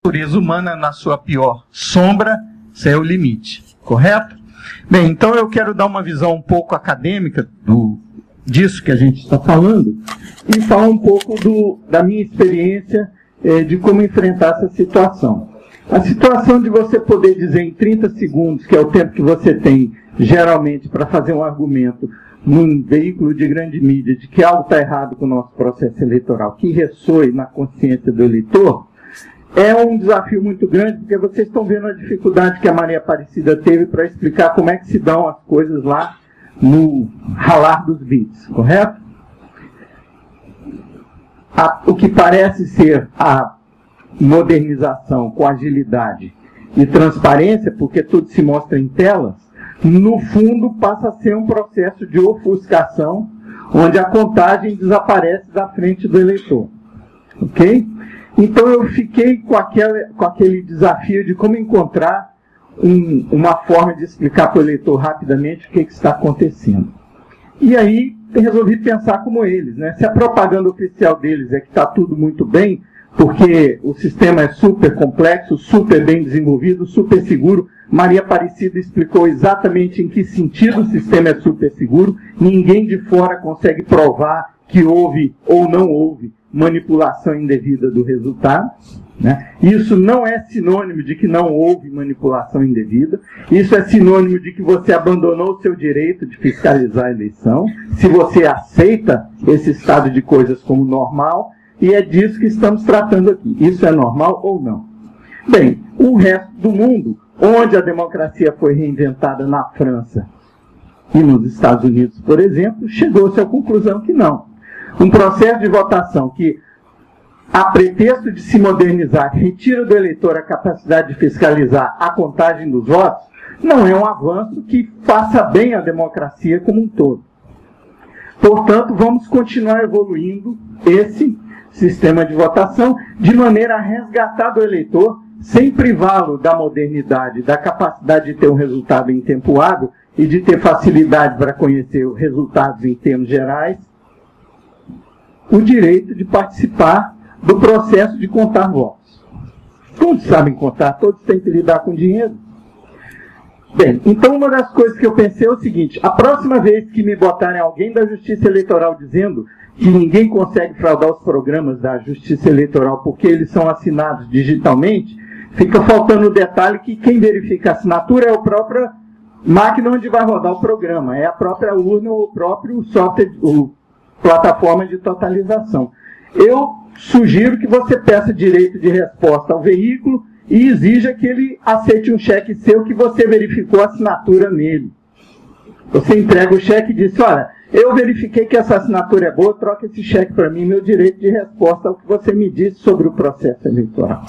natureza humana na sua pior sombra, esse é o limite, correto? Bem, então eu quero dar uma visão um pouco acadêmica disso que a gente está falando e falar um pouco da minha experiência de como enfrentar essa situação. A situação de você poder dizer em 30 segundos, que é o tempo que você tem geralmente para fazer um argumento num veículo de grande mídia de que algo está errado com o nosso processo eleitoral, que ressoe na consciência do eleitor, é um desafio muito grande, porque vocês estão vendo a dificuldade que a Maria Aparecida teve para explicar como é que se dão as coisas lá no ralar dos bits, correto? O que parece ser a modernização com agilidade e transparência, porque tudo se mostra em telas, no fundo passa a ser um processo de ofuscação, onde a contagem desaparece da frente do eleitor. Ok? Então eu fiquei com aquele desafio de como encontrar uma forma de explicar para o eleitor rapidamente o que está acontecendo. E aí resolvi pensar como eles, né? Se a propaganda oficial deles é que está tudo muito bem, porque o sistema é super complexo, super bem desenvolvido, super seguro. Maria Aparecida explicou exatamente em que sentido o sistema é super seguro. Ninguém de fora consegue provar que houve ou não houve manipulação indevida do resultado, né? Isso não é sinônimo de que não houve manipulação indevida. Isso é sinônimo de que você abandonou o seu direito de fiscalizar a eleição, se você aceita esse estado de coisas como normal. E é disso que estamos tratando aqui. Isso é normal ou não? Bem, o resto do mundo, onde a democracia foi reinventada na França e nos Estados Unidos, por exemplo, chegou-se à conclusão que não. Um processo de votação que, a pretexto de se modernizar, retira do eleitor a capacidade de fiscalizar a contagem dos votos, não é um avanço que faça bem à democracia como um todo. Portanto, vamos continuar evoluindo esse sistema de votação de maneira a resgatar do eleitor, sem privá-lo da modernidade, da capacidade de ter um resultado em tempo hábil e de ter facilidade para conhecer os resultados em termos gerais, o direito de participar do processo de contar votos. Todos sabem contar, todos têm que lidar com dinheiro. Bem, então uma das coisas que eu pensei é o seguinte: a próxima vez que me botarem alguém da Justiça Eleitoral dizendo que ninguém consegue fraudar os programas da Justiça Eleitoral porque eles são assinados digitalmente, fica faltando o detalhe que quem verifica a assinatura é a própria máquina onde vai rodar o programa, é a própria urna ou o próprio software, ou plataforma de totalização. Eu sugiro que você peça direito de resposta ao veículo e exija que ele aceite um cheque seu que você verificou a assinatura nele. Você entrega o cheque e diz: olha, eu verifiquei que essa assinatura é boa, troca esse cheque para mim, meu direito de resposta ao que você me disse sobre o processo eleitoral.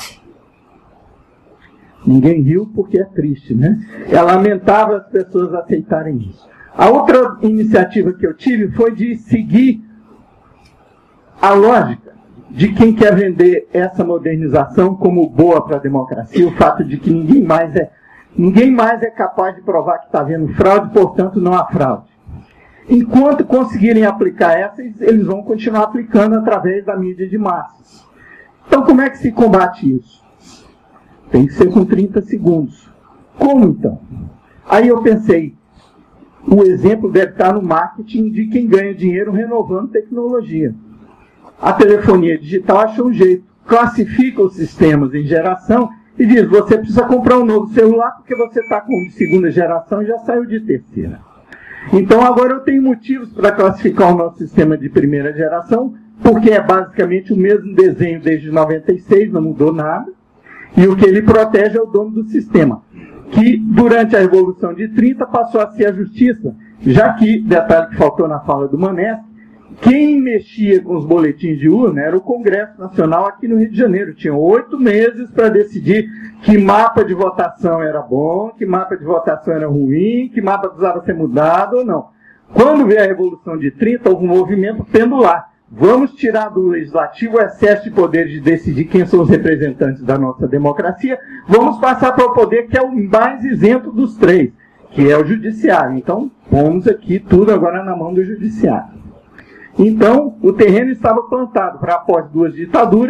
Ninguém riu porque é triste, né? É lamentável as pessoas aceitarem isso. A outra iniciativa que eu tive foi de seguir a lógica de quem quer vender essa modernização como boa para a democracia, o fato de que ninguém mais é capaz de provar que está havendo fraude, portanto não há fraude. Enquanto conseguirem aplicar essa, eles vão continuar aplicando através da mídia de massas. Então, como é que se combate isso? Tem que ser com 30 segundos. Como, então? Aí eu pensei, o exemplo deve estar no marketing de quem ganha dinheiro renovando tecnologia. A telefonia digital achou um jeito, classifica os sistemas em geração e diz: você precisa comprar um novo celular porque você está com de segunda geração e já saiu de terceira. Então agora eu tenho motivos para classificar o nosso sistema de primeira geração, porque é basicamente o mesmo desenho desde 96, não mudou nada, e o que ele protege é o dono do sistema, que durante a Revolução de 30 passou a ser a Justiça, já que, detalhe que faltou na fala do Manesco, quem mexia com os boletins de urna era o Congresso Nacional aqui no Rio de Janeiro. Tinham 8 meses para decidir que mapa de votação era bom, que mapa de votação era ruim, que mapa precisava ser mudado ou não. Quando veio a Revolução de 30, houve um movimento pendular. Vamos tirar do Legislativo o excesso de poder de decidir quem são os representantes da nossa democracia. Vamos passar para o poder que é o mais isento dos três, que é o Judiciário. Então, pomos aqui tudo agora na mão do Judiciário. Então, o terreno estava plantado para, após 2 ditaduras,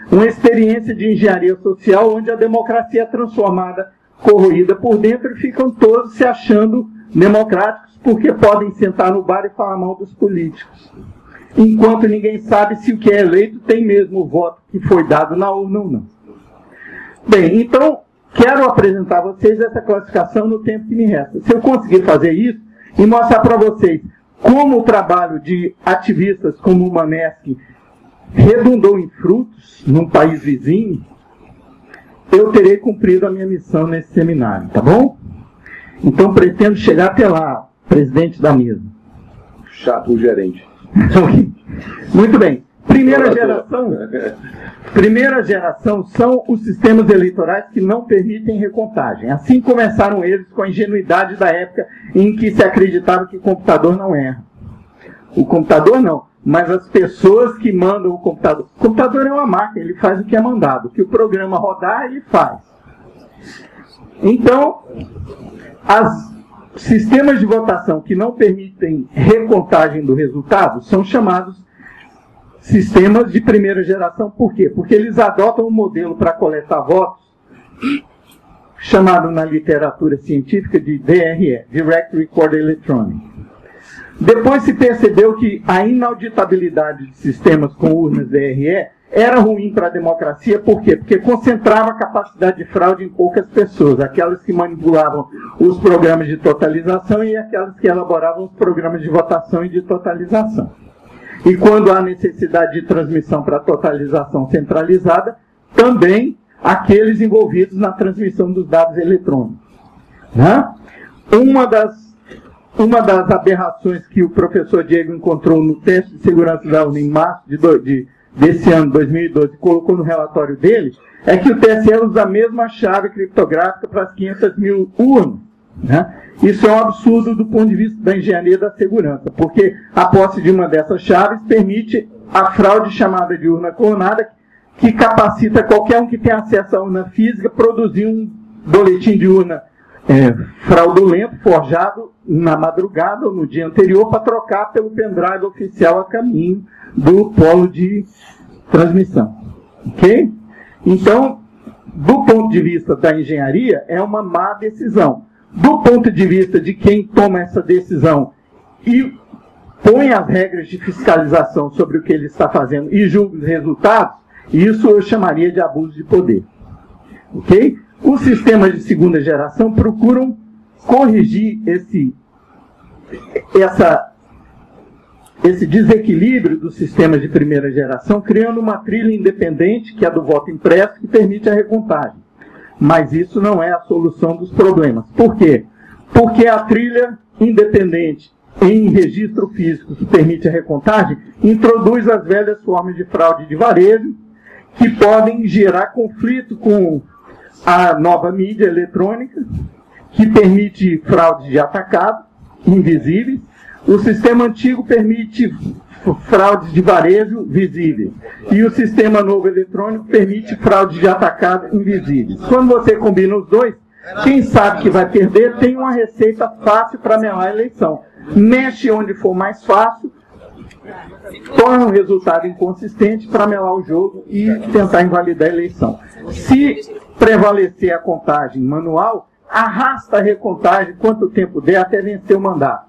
uma experiência de engenharia social onde a democracia é transformada, corroída por dentro, e ficam todos se achando democráticos porque podem sentar no bar e falar mal dos políticos, enquanto ninguém sabe se o que é eleito tem mesmo o voto que foi dado na urna ou não. Bem, então, quero apresentar a vocês essa classificação no tempo que me resta. Se eu conseguir fazer isso e mostrar para vocês como o trabalho de ativistas como o Maneschi redundou em frutos num país vizinho, eu terei cumprido a minha missão nesse seminário, tá bom? Então pretendo chegar até lá, presidente da mesa. Chato o gerente. Muito bem. Primeira geração são os sistemas eleitorais que não permitem recontagem. Assim começaram eles, com a ingenuidade da época em que se acreditava que o computador não erra. O computador não, mas as pessoas que mandam o computador. O computador é uma máquina, ele faz o que é mandado. O que o programa rodar, ele faz. Então, sistemas de votação que não permitem recontagem do resultado são chamados sistemas de primeira geração. Por quê? Porque eles adotam um modelo para coletar votos chamado na literatura científica de DRE, Direct Record Electronic. Depois se percebeu que a inauditabilidade de sistemas com urnas DRE era ruim para a democracia. Por quê? Porque concentrava a capacidade de fraude em poucas pessoas, aquelas que manipulavam os programas de totalização e aquelas que elaboravam os programas de votação e de totalização. E quando há necessidade de transmissão para totalização centralizada, também aqueles envolvidos na transmissão dos dados eletrônicos. Né? Uma das aberrações que o professor Diego encontrou no teste de segurança da urna em março desse ano, 2012, colocou no relatório dele, é que o TSE usa a mesma chave criptográfica para as 500 mil urnas. Né? Isso é um absurdo do ponto de vista da engenharia da segurança, porque a posse de uma dessas chaves permite a fraude chamada de urna clonada, que capacita qualquer um que tenha acesso à urna física produzir um boletim de urna fraudulento, forjado na madrugada ou no dia anterior, para trocar pelo pendrive oficial a caminho do polo de transmissão. Ok? Então, do ponto de vista da engenharia, é uma má decisão. Do ponto de vista de quem toma essa decisão e põe as regras de fiscalização sobre o que ele está fazendo e julga os resultados, isso eu chamaria de abuso de poder. Ok? Os sistemas de segunda geração procuram corrigir esse desequilíbrio dos sistemas de primeira geração, criando uma trilha independente, que é do voto impresso, que permite a recontagem. Mas isso não é a solução dos problemas. Por quê? Porque a trilha independente em registro físico que permite a recontagem introduz as velhas formas de fraude de varejo, que podem gerar conflito com a nova mídia eletrônica, que permite fraude de atacado, invisíveis. O sistema antigo permite fraudes de varejo visíveis. E o sistema novo eletrônico permite fraudes de atacado invisíveis. Quando você combina os dois, quem sabe que vai perder tem uma receita fácil para melar a eleição. Mexe onde for mais fácil, torna um resultado inconsistente para melar o jogo e tentar invalidar a eleição. Se prevalecer a contagem manual, arrasta a recontagem quanto tempo der até vencer o mandato.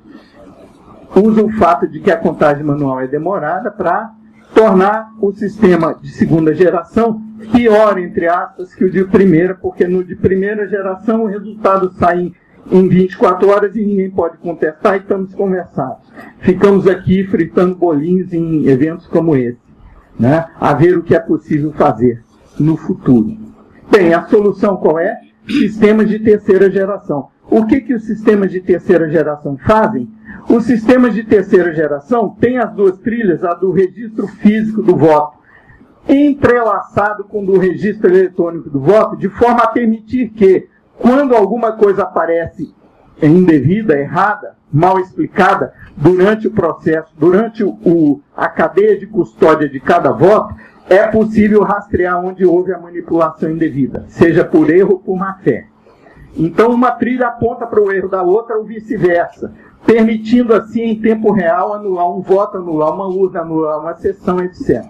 Usa o fato de que a contagem manual é demorada para tornar o sistema de segunda geração pior, entre aspas, que o de primeira, porque no de primeira geração o resultado sai em 24 horas e ninguém pode contestar e estamos conversados. Ficamos aqui fritando bolinhos em eventos como esse, né? A ver o que é possível fazer no futuro. Bem, a solução qual é? Sistemas de terceira geração. O que os sistemas de terceira geração fazem? Os sistemas de terceira geração têm as duas trilhas, a do registro físico do voto, entrelaçado com o do registro eletrônico do voto, de forma a permitir que, quando alguma coisa aparece indevida, errada, mal explicada, durante o processo, durante a cadeia de custódia de cada voto, é possível rastrear onde houve a manipulação indevida, seja por erro ou por má-fé. Então, uma trilha aponta para o erro da outra ou vice-versa, permitindo assim, em tempo real, anular um voto, anular uma urna, anular uma sessão, etc.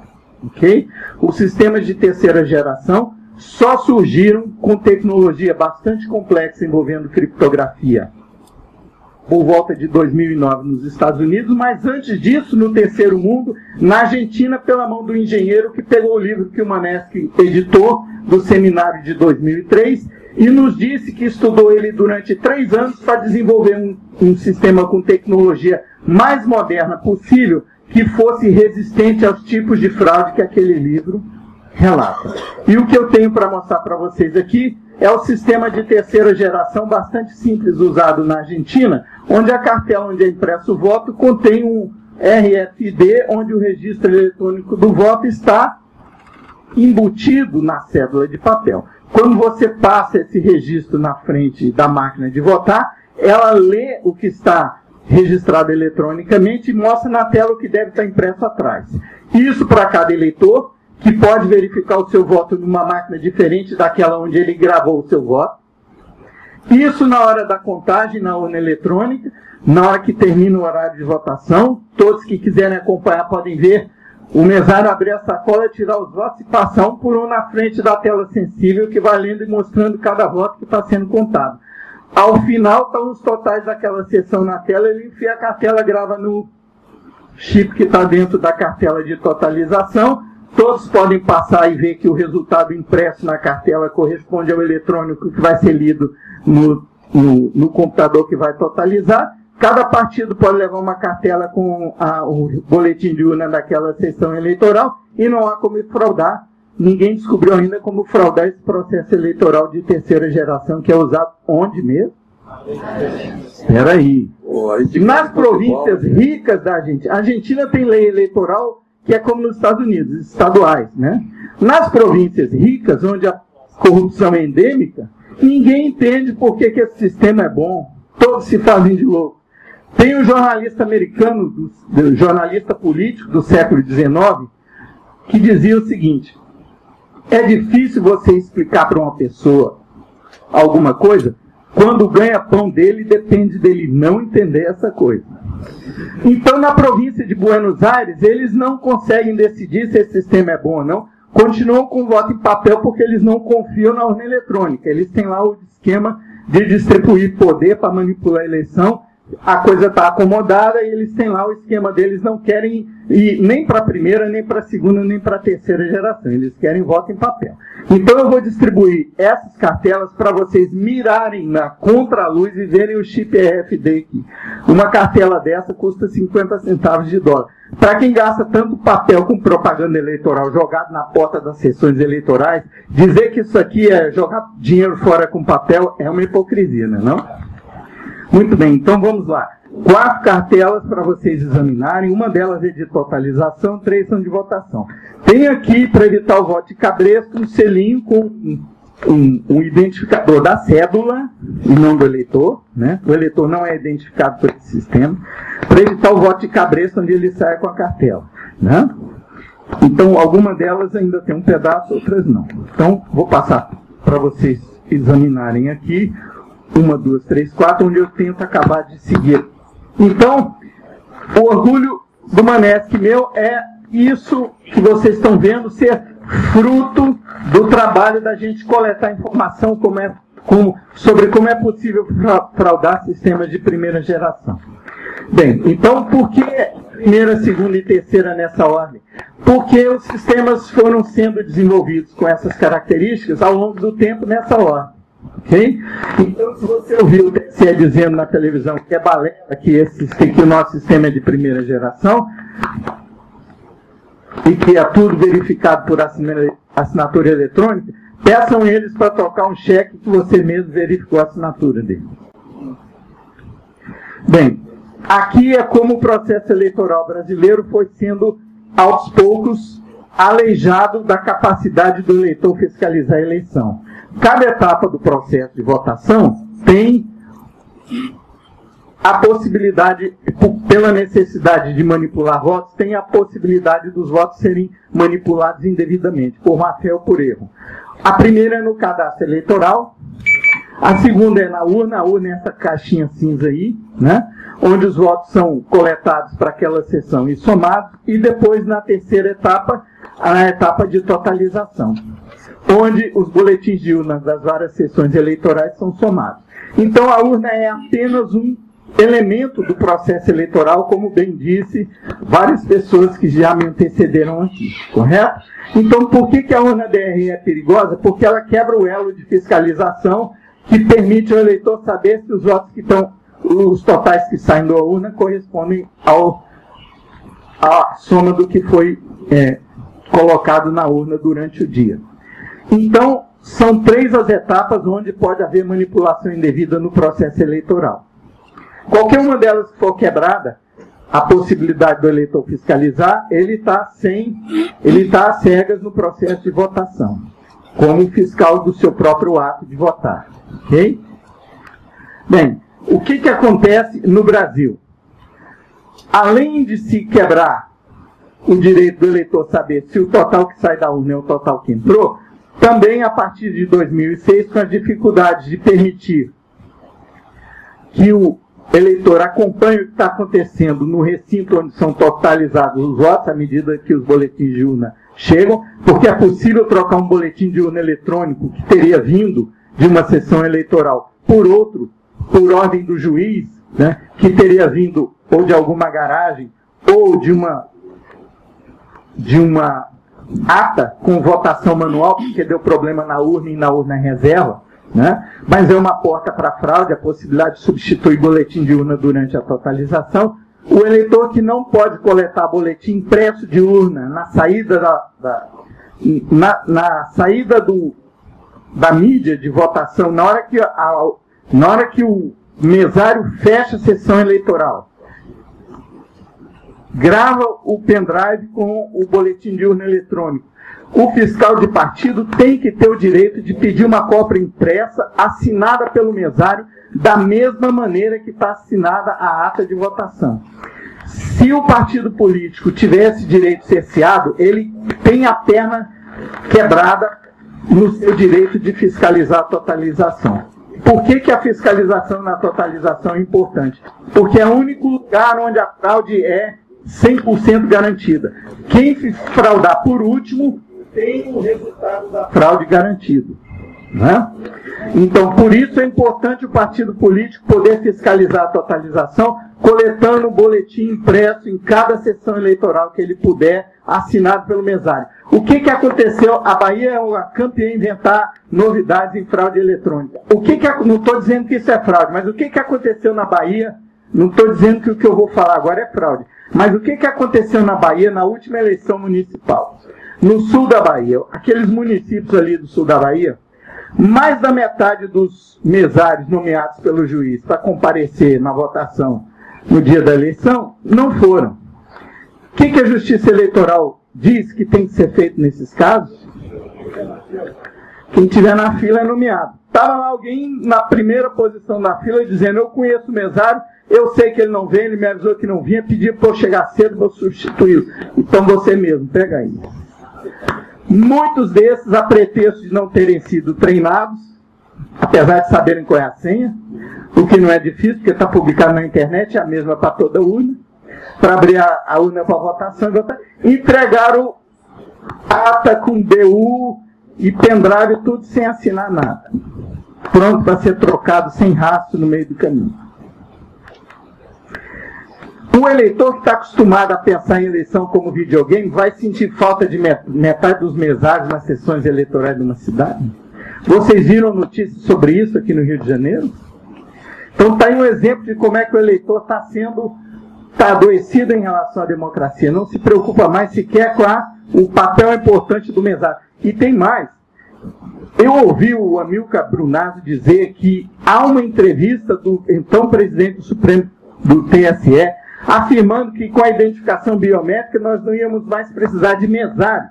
ok? Os sistemas de terceira geração só surgiram com tecnologia bastante complexa envolvendo criptografia por volta de 2009 nos Estados Unidos, mas antes disso, no terceiro mundo, na Argentina, pela mão do engenheiro que pegou o livro que o Maneschi editou, do seminário de 2003, e nos disse que estudou ele durante 3 anos para desenvolver um sistema com tecnologia mais moderna possível, que fosse resistente aos tipos de fraude que aquele livro relata. E o que eu tenho para mostrar para vocês aqui é o sistema de terceira geração bastante simples usado na Argentina, onde a cartela onde é impresso o voto contém um RFID, onde o registro eletrônico do voto está embutido na cédula de papel. Quando você passa esse registro na frente da máquina de votar, ela lê o que está registrado eletronicamente e mostra na tela o que deve estar impresso atrás. Isso para cada eleitor, que pode verificar o seu voto numa máquina diferente daquela onde ele gravou o seu voto. Isso na hora da contagem na urna eletrônica, na hora que termina o horário de votação. Todos que quiserem acompanhar podem ver o mesário abrir a sacola, tirar os votos e passar um por um na frente da tela sensível, que vai lendo e mostrando cada voto que está sendo contado. Ao final estão os totais daquela sessão na tela, ele enfia a cartela, grava no chip que está dentro da cartela de totalização. Todos podem passar e ver que o resultado impresso na cartela corresponde ao eletrônico que vai ser lido no computador que vai totalizar. Cada partido pode levar uma cartela com o boletim de urna daquela sessão eleitoral e não há como fraudar. Ninguém descobriu ainda como fraudar esse processo eleitoral de terceira geração, que é usado onde mesmo? Espera aí. Nas províncias ricas da Argentina, a Argentina tem lei eleitoral que é como nos Estados Unidos, estaduais, né? Nas províncias ricas, onde a corrupção é endêmica, ninguém entende por que esse sistema é bom. Todos se fazem de louco. Tem um jornalista americano, jornalista político do século XIX, que dizia o seguinte: é difícil você explicar para uma pessoa alguma coisa quando o ganha-pão dele depende dele não entender essa coisa. Então, na província de Buenos Aires, eles não conseguem decidir se esse sistema é bom ou não. Continuam com o voto em papel porque eles não confiam na urna eletrônica. Eles têm lá o esquema de distribuir poder para manipular a eleição. A coisa está acomodada e eles têm lá o esquema deles. Não querem ir nem para a primeira, nem para a segunda, nem para a terceira geração. Eles querem voto em papel. Então eu vou distribuir essas cartelas para vocês mirarem na contraluz e verem o chip RFID aqui. Uma cartela dessa custa 50 centavos de dólar. Para quem gasta tanto papel com propaganda eleitoral jogado na porta das sessões eleitorais, dizer que isso aqui é jogar dinheiro fora com papel é uma hipocrisia, não é não? Muito bem, então vamos lá. 4 cartelas para vocês examinarem. Uma delas é de totalização, 3 são de votação. Tem aqui, para evitar o voto de cabresto, um selinho com um identificador da cédula e não do eleitor, né? O eleitor não é identificado por esse sistema, para evitar o voto de cabresto onde ele sai com a cartela, né? Então, algumas delas ainda tem um pedaço, outras não. Então, vou passar para vocês examinarem aqui. 1, 2, 3, 4, onde eu tento acabar de seguir. Então, o orgulho do Maneschi meu é isso que vocês estão vendo ser fruto do trabalho da gente coletar informação sobre como é possível fraudar sistemas de primeira geração. Bem, então por que primeira, segunda e terceira nessa ordem? Porque os sistemas foram sendo desenvolvidos com essas características ao longo do tempo nessa ordem. Okay? Então, se você ouviu o TSE dizendo na televisão que é balela, que o nosso sistema é de primeira geração e que é tudo verificado por assinatura eletrônica, peçam eles para trocar um cheque que você mesmo verificou a assinatura dele. Bem, aqui é como o processo eleitoral brasileiro foi sendo, aos poucos, aleijado da capacidade do eleitor fiscalizar a eleição. Cada etapa do processo de votação tem a possibilidade, pela necessidade de manipular votos, tem a possibilidade dos votos serem manipulados indevidamente, por má fé ou por erro. A primeira é no cadastro eleitoral, a segunda é na urna, a urna é essa caixinha cinza aí, né, onde os votos são coletados para aquela sessão e somados, e depois, na terceira etapa, a etapa de totalização, onde os boletins de urna das várias sessões eleitorais são somados. Então, a urna é apenas um elemento do processo eleitoral, como bem disse várias pessoas que já me antecederam aqui, correto? Então, por que a urna DRE é perigosa? Porque ela quebra o elo de fiscalização que permite ao eleitor saber se os votos que estão, os totais que saem da urna correspondem à soma do que foi colocado na urna durante o dia. Então, são 3 as etapas onde pode haver manipulação indevida no processo eleitoral. Qualquer uma delas que for quebrada, a possibilidade do eleitor fiscalizar, ele está às cegas no processo de votação, como fiscal do seu próprio ato de votar. Ok? Bem, o que acontece no Brasil? Além de se quebrar o direito do eleitor saber se o total que sai da urna é o total que entrou, também a partir de 2006, com as dificuldades de permitir que o eleitor acompanhe o que está acontecendo no recinto onde são totalizados os votos, à medida que os boletins de urna chegam, porque é possível trocar um boletim de urna eletrônico que teria vindo de uma sessão eleitoral por outro, por ordem do juiz, né, que teria vindo ou de alguma garagem, ou de uma ata com votação manual, porque deu problema na urna e na urna reserva, né? Mas é uma porta para fraude, a possibilidade de substituir boletim de urna durante a totalização. O eleitor que não pode coletar boletim impresso de urna na saída da mídia de votação, na hora que o mesário fecha a sessão eleitoral, grava o pendrive com o boletim de urna eletrônico. O fiscal de partido tem que ter o direito de pedir uma cópia impressa, assinada pelo mesário, da mesma maneira que está assinada a ata de votação. Se o partido político tivesse direito cerceado, ele tem a perna quebrada no seu direito de fiscalizar a totalização. Por que a fiscalização na totalização é importante? Porque é o único lugar onde a fraude é 100% garantida. Quem se fraudar por último tem o resultado da fraude garantido, né? Então, por isso é importante o partido político poder fiscalizar a totalização, coletando o boletim impresso em cada sessão eleitoral que ele puder, assinado pelo mesário. O que aconteceu? A Bahia é uma campeã em inventar novidades em fraude eletrônica. Não estou dizendo que isso é fraude, mas o que aconteceu na Bahia? Não estou dizendo que o que eu vou falar agora é fraude. Mas o que aconteceu na Bahia na última eleição municipal? No sul da Bahia, aqueles municípios ali do sul da Bahia, mais da metade dos mesários nomeados pelo juiz para comparecer na votação no dia da eleição, não foram. O que a Justiça Eleitoral diz que tem que ser feito nesses casos? Quem estiver na fila é nomeado. Estava lá alguém na primeira posição da fila dizendo: eu conheço o mesário, eu sei que ele não vem, ele me avisou que não vinha, pediu para eu chegar cedo, vou substituí-lo. Então você mesmo, pega aí. Muitos desses, a pretexto de não terem sido treinados, apesar de saberem qual é a senha, o que não é difícil, porque está publicado na internet, é a mesma para toda urna, para abrir a urna para votação, entregaram ata com DU e pendrive, tudo sem assinar nada. Pronto para ser trocado sem rastro no meio do caminho. O eleitor que está acostumado a pensar em eleição como videogame vai sentir falta de metade dos mesários nas sessões eleitorais de uma cidade? Vocês viram notícias sobre isso aqui no Rio de Janeiro? Então está aí um exemplo de como é que o eleitor está adoecido em relação à democracia. Não se preocupa mais sequer com o papel importante do mesário. E tem mais. Eu ouvi o Amilcar Brunazzo dizer que há uma entrevista do então presidente do Supremo do TSE afirmando que com a identificação biométrica nós não íamos mais precisar de mesários.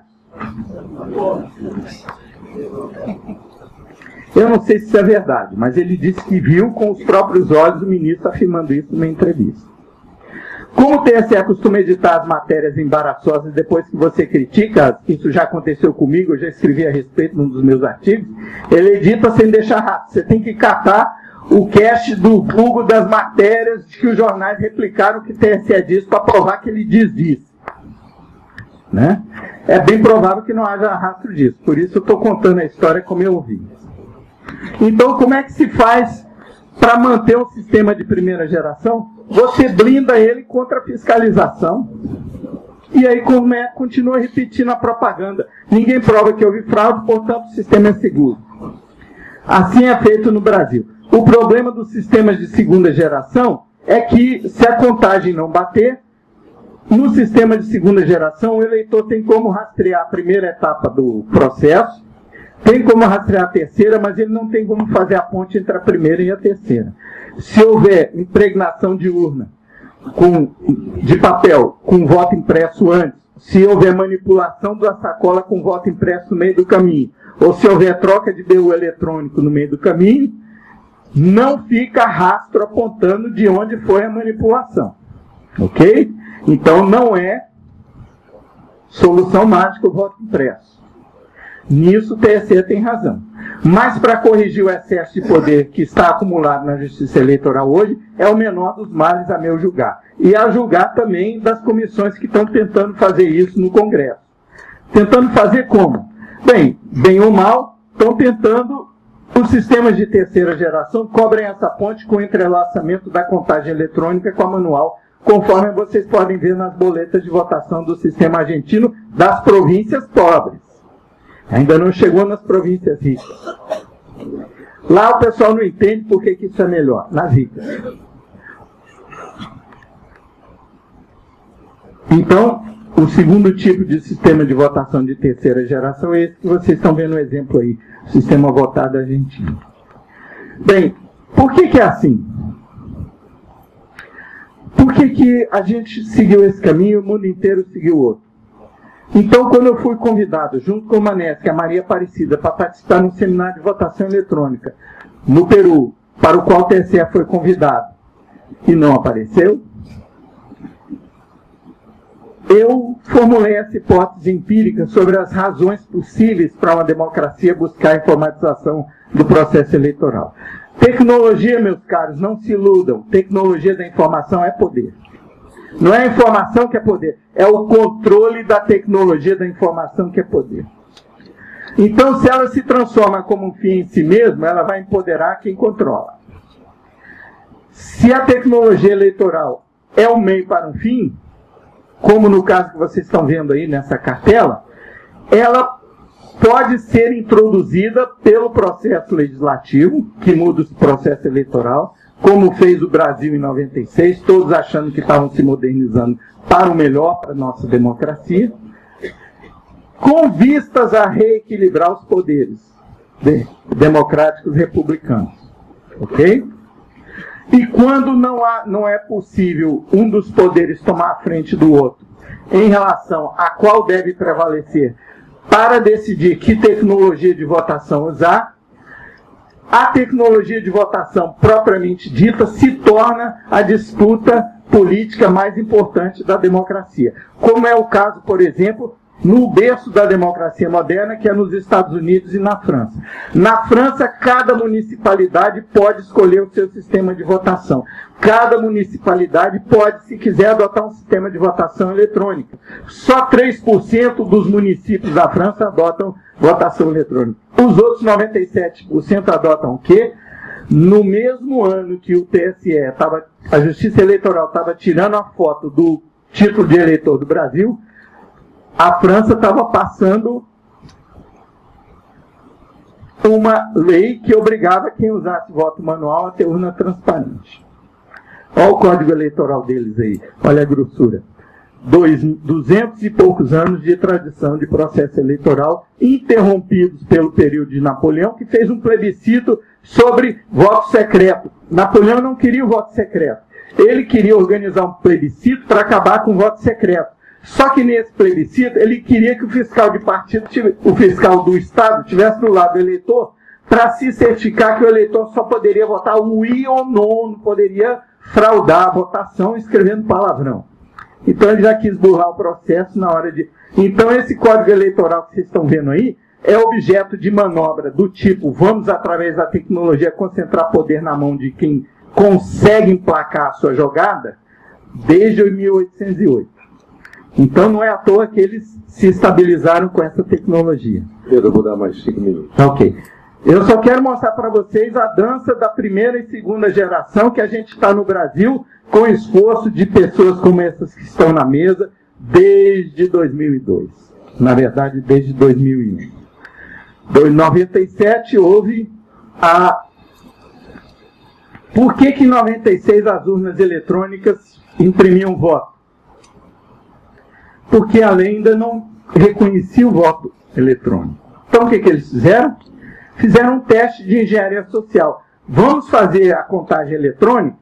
Eu não sei se isso é verdade, mas ele disse que viu com os próprios olhos o ministro afirmando isso numa entrevista. Como o TSE costuma editar as matérias embaraçosas depois que você critica, isso já aconteceu comigo, eu já escrevi a respeito num dos meus artigos, ele edita sem deixar rastro. Você tem que catar o cache do Google das matérias que os jornais replicaram o que o TSE disse para provar que ele diz isso. Né? é bem provável que não haja rastro disso. Por isso eu estou contando a história como eu ouvi. Então, como é que se faz para manter um sistema de primeira geração? Você blinda ele contra a fiscalização. E aí continua repetindo a propaganda. Ninguém prova que houve fraude, portanto o sistema é seguro. Assim é feito no Brasil. O problema dos sistemas de segunda geração é que, se a contagem não bater, no sistema de segunda geração, o eleitor tem como rastrear a primeira etapa do processo, tem como rastrear a terceira, mas ele não tem como fazer a ponte entre a primeira e a terceira. Se houver impregnação de urna de papel com voto impresso antes, se houver manipulação da sacola com voto impresso no meio do caminho, ou se houver troca de BU eletrônico no meio do caminho, não fica rastro apontando de onde foi a manipulação. Ok? Então não é solução mágica o voto impresso. Nisso o TSE tem razão. Mas para corrigir o excesso de poder que está acumulado na Justiça Eleitoral hoje, é o menor dos males, a meu julgar. E a julgar também das comissões que estão tentando fazer isso no Congresso. Tentando fazer como? Bem ou mal, estão tentando. Os sistemas de terceira geração cobrem essa ponte com o entrelaçamento da contagem eletrônica com a manual, conforme vocês podem ver nas boletas de votação do sistema argentino das províncias pobres. Ainda não chegou nas províncias ricas. Lá o pessoal não entende por que isso é melhor, nas ricas. Então, o segundo tipo de sistema de votação de terceira geração é esse que vocês estão vendo o exemplo aí, o sistema votado argentino. Bem, por que é assim? Por que a gente seguiu esse caminho e o mundo inteiro seguiu outro? Então, quando eu fui convidado, junto com o Manesca e a Maria Aparecida, para participar de um seminário de votação eletrônica no Peru, para o qual o TSE foi convidado e não apareceu, eu formulei essa hipótese empírica sobre as razões possíveis para uma democracia buscar a informatização do processo eleitoral. Tecnologia, meus caros, não se iludam. Tecnologia da informação é poder. Não é a informação que é poder, é o controle da tecnologia da informação que é poder. Então, se ela se transforma como um fim em si mesma, ela vai empoderar quem controla. Se a tecnologia eleitoral é um meio para um fim, como no caso que vocês estão vendo aí nessa cartela, ela pode ser introduzida pelo processo legislativo, que muda o processo eleitoral, como fez o Brasil em 96, todos achando que estavam se modernizando para o melhor, para a nossa democracia, com vistas a reequilibrar os poderes democráticos republicanos. Ok? E quando não é possível um dos poderes tomar a frente do outro em relação a qual deve prevalecer para decidir que tecnologia de votação usar, a tecnologia de votação propriamente dita se torna a disputa política mais importante da democracia. Como é o caso, por exemplo, no berço da democracia moderna, que é nos Estados Unidos e na França. Na França, cada municipalidade pode escolher o seu sistema de votação. Cada municipalidade pode, se quiser, adotar um sistema de votação eletrônica. Só 3% dos municípios da França adotam votação eletrônica. Os outros 97% adotam o quê? No mesmo ano que o TSE, a Justiça Eleitoral estava tirando a foto do título de eleitor do Brasil, a França estava passando uma lei que obrigava quem usasse voto manual a ter urna transparente. Olha o código eleitoral deles aí, olha a grossura. 200 e poucos anos de tradição de processo eleitoral, interrompidos pelo período de Napoleão, que fez um plebiscito sobre voto secreto. Napoleão não queria o voto secreto. Ele queria organizar um plebiscito para acabar com o voto secreto. Só que nesse plebiscito, ele queria que o fiscal de partido, o fiscal do Estado, estivesse do lado do eleitor, para se certificar que o eleitor só poderia votar o I ou não poderia fraudar a votação escrevendo palavrão. Então ele já quis burlar o processo na hora de... Então esse código eleitoral que vocês estão vendo aí é objeto de manobra do tipo, vamos através da tecnologia concentrar poder na mão de quem consegue emplacar a sua jogada, desde 1808. Então não é à toa que eles se estabilizaram com essa tecnologia. Pedro, eu vou dar mais 5 minutos. Ok. Eu só quero mostrar para vocês a dança da primeira e segunda geração que a gente está no Brasil com esforço de pessoas como essas que estão na mesa desde 2002. Na verdade, desde 2001. Em 97 houve a... Por que em 96 as urnas eletrônicas imprimiam voto? Porque a lei ainda não reconhecia o voto eletrônico. Então o que eles fizeram? Fizeram um teste de engenharia social. Vamos fazer a contagem eletrônica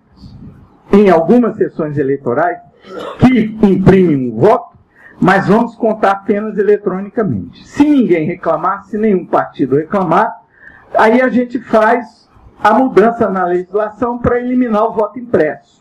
em algumas sessões eleitorais que imprimem um voto, mas vamos contar apenas eletronicamente. Se ninguém reclamar, se nenhum partido reclamar, aí a gente faz a mudança na legislação para eliminar o voto impresso.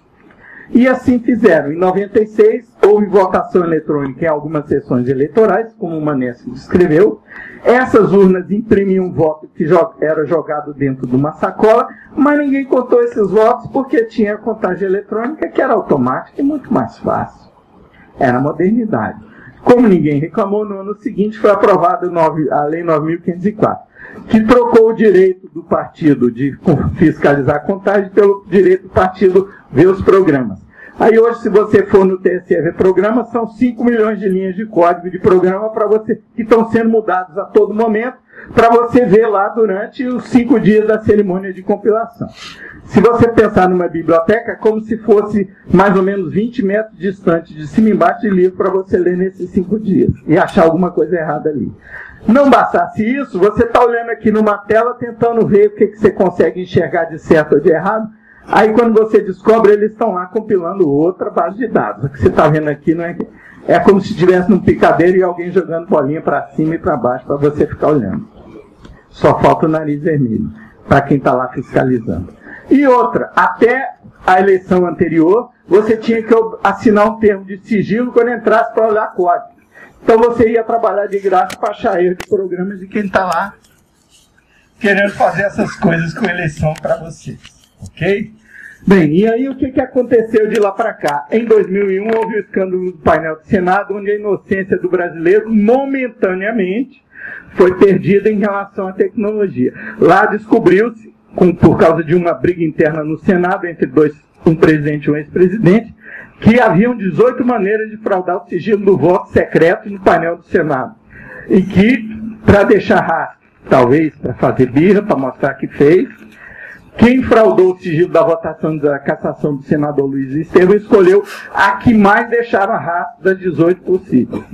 E assim fizeram. Em 96, houve votação eletrônica em algumas sessões eleitorais, como o Manesse descreveu. Essas urnas imprimiam voto que era jogado dentro de uma sacola, mas ninguém contou esses votos porque tinha a contagem eletrônica, que era automática e muito mais fácil. Era a modernidade. Como ninguém reclamou, no ano seguinte foi aprovada a Lei 9.504, que trocou o direito do partido de fiscalizar a contagem pelo direito do partido ver os programas. Aí hoje, se você for no TSE ver programas, são 5 milhões de linhas de código de programa para você, que estão sendo mudados a todo momento, para você ver lá durante os 5 dias da cerimônia de compilação. Se você pensar numa biblioteca, é como se fosse mais ou menos 20 metros distante de cima e embaixo de livro para você ler nesses 5 dias e achar alguma coisa errada ali. Não bastasse isso, você está olhando aqui numa tela tentando ver o que você consegue enxergar de certo ou de errado. Aí quando você descobre, eles estão lá compilando outra base de dados. O que você está vendo aqui não é como se estivesse num picadeiro e alguém jogando bolinha para cima e para baixo para você ficar olhando. Só falta o nariz vermelho para quem está lá fiscalizando. E outra, até a eleição anterior, você tinha que assinar um termo de sigilo quando entrasse para olhar código. Então você ia trabalhar de graça para achar erro de programas de quem está lá querendo fazer essas coisas com eleição para vocês. Ok? Bem, e aí o que aconteceu de lá para cá? Em 2001 houve o escândalo do painel do Senado, onde a inocência do brasileiro momentaneamente foi perdida em relação à tecnologia. Lá descobriu-se, por causa de uma briga interna no Senado entre um presidente e um ex-presidente, que haviam 18 maneiras de fraudar o sigilo do voto secreto no painel do Senado. E que, para deixar rastro, talvez para fazer birra, para mostrar que fez, quem fraudou o sigilo da votação da cassação do senador Luiz Estevam escolheu a que mais deixava rastro das 18 possíveis.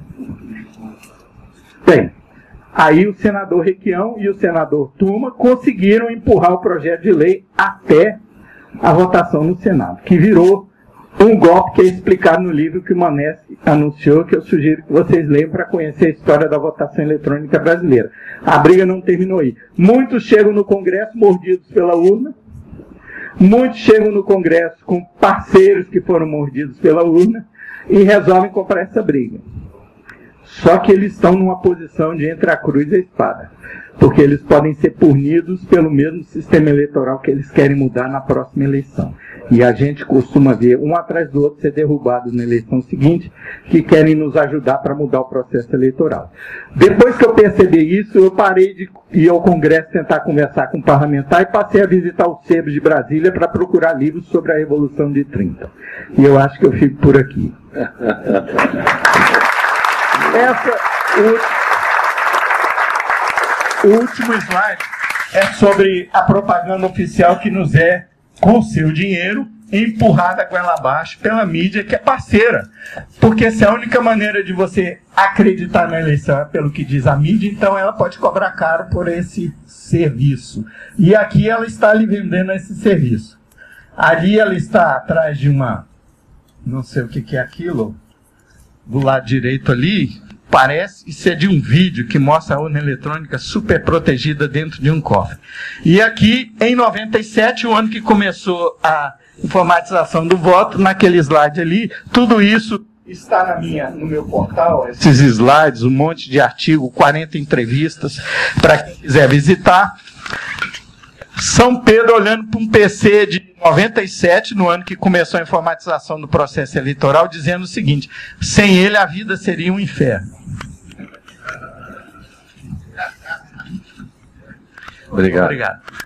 Bem, aí o senador Requião e o senador Tuma conseguiram empurrar o projeto de lei até a votação no Senado, que virou um golpe que é explicado no livro que o Manesse anunciou, que eu sugiro que vocês leiam para conhecer a história da votação eletrônica brasileira. A briga não terminou aí. Muitos chegam no Congresso mordidos pela urna, muitos chegam no Congresso com parceiros que foram mordidos pela urna e resolvem comprar essa briga. Só que eles estão numa posição de entre a cruz e a espada, porque eles podem ser punidos pelo mesmo sistema eleitoral que eles querem mudar na próxima eleição. E a gente costuma ver um atrás do outro ser derrubados na eleição seguinte, que querem nos ajudar para mudar o processo eleitoral. Depois que eu percebi isso, eu parei de ir ao Congresso tentar conversar com o parlamentar e passei a visitar os sebos de Brasília para procurar livros sobre a Revolução de 30. E eu acho que eu fico por aqui. O último slide é sobre a propaganda oficial que nos é, com seu dinheiro, empurrada goela abaixo pela mídia que é parceira. Porque essa é a única maneira de você acreditar na eleição, é pelo que diz a mídia, então ela pode cobrar caro por esse serviço. E aqui ela está lhe vendendo esse serviço. Ali ela está atrás de uma, não sei o que é aquilo, do lado direito ali, parece isso é de um vídeo que mostra a urna eletrônica super protegida dentro de um cofre. E aqui, em 97, o ano que começou a informatização do voto, naquele slide ali, tudo isso está no meu portal, esses slides, um monte de artigo, 40 entrevistas, para quem quiser visitar. São Pedro olhando para um PC de 97, no ano que começou a informatização do processo eleitoral, dizendo o seguinte: sem ele a vida seria um inferno. Obrigado. Obrigado.